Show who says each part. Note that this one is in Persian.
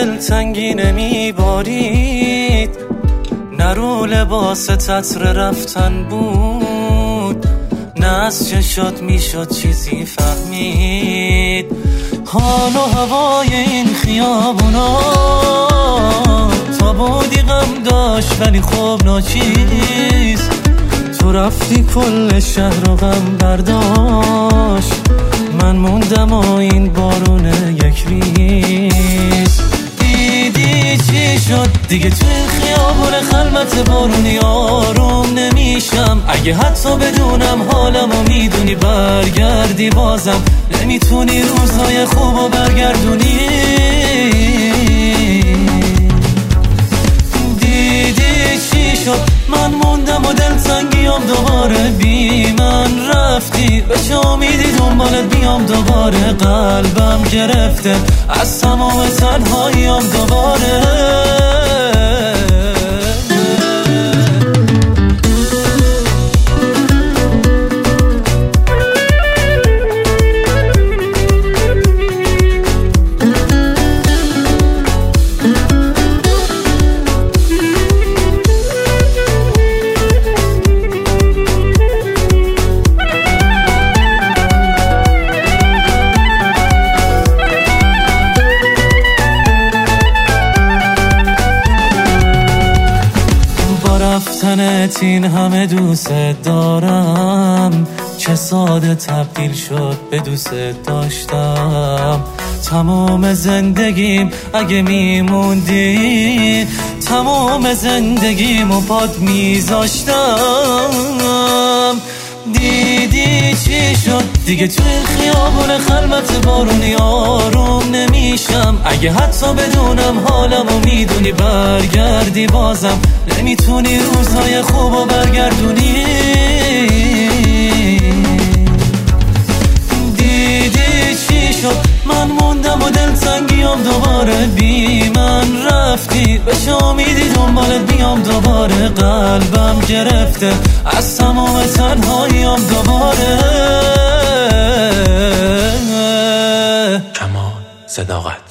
Speaker 1: دلتنگی نمیبارید، نه رو لباس تتر رفتن بود، نه از چشات میشد چیزی فهمید. حال و هوای این خیابونا تا بودی غم داشت ولی خوب ناچیست. تو رفتی کل شهر رو غم برداشت، من موندم و این بارون یک ریز. دیدی چی شد دیگه تو این خیابون خلوت بارونی آروم نمیشم. اگه حتی بدونم حالمو میدونی برگردی بازم نمیتونی روزهای خوبو برگردونی. دیدی چی شد من موندم و دلتنگیام دوباره بی من رفتی. به چه امیدی دنبالت بیام دوباره، قلبم گرفته از تمام تنهاییام دوباره. رفتنت این همه دوست دارم، چه ساده تبدیل شد به دوست داشتم. تمام زندگیم اگه میموندی، تمام زندگیمو پات میذاشتم. دیدی چی شد دیگه تو این خیابون خلوت بارونی آروم نمیشم. اگه حتی بدونم حالمو میدونی برگردی بازم نمیتونی روزهای خوبو برگردونی. دیدی چی شد من موندم و دلتنگیام دوباره بی من رفتی. به چه امیدی دنبالت بیام دوباره، قلبم گرفته از تمام تنهاییام دوباره.
Speaker 2: کمان صداقت